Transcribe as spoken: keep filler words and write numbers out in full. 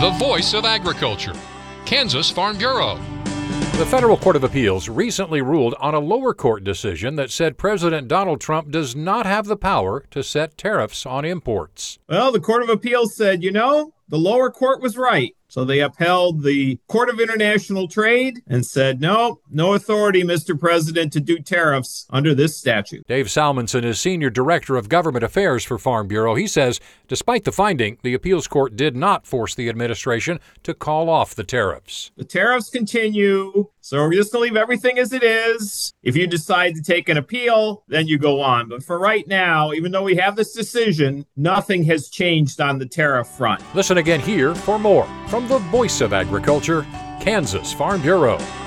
the voice of agriculture, Kansas Farm Bureau. The Federal Court of Appeals recently ruled on a lower court decision that said President Donald Trump does not have the power to set tariffs on imports. Well, the Court of Appeals said, you know, the lower court was right. So they upheld the Court of International Trade and said, no, no authority, Mister President, to do tariffs under this statute. Dave Salmonson is Senior Director of Government Affairs for Farm Bureau. He says, despite the finding, the appeals court did not force the administration to call off the tariffs. The tariffs continue, so we're just going to leave everything as it is. If you decide to take an appeal, then you go on. But for right now, even though we have this decision, nothing has changed on the tariff front. Listen again here for more from the voice of agriculture, Kansas Farm Bureau.